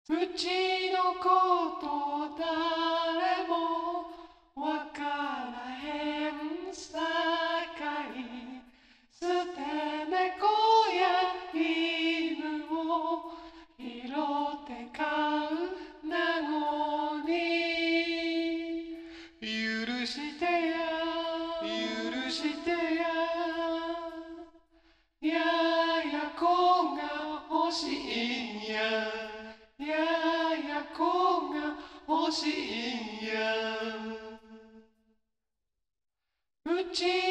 うちのこと誰もわからへんさかい、捨て猫や犬を拾って飼うなのに、許してや許してや、ややこが欲しいんや、ややこが欲しいんや。うち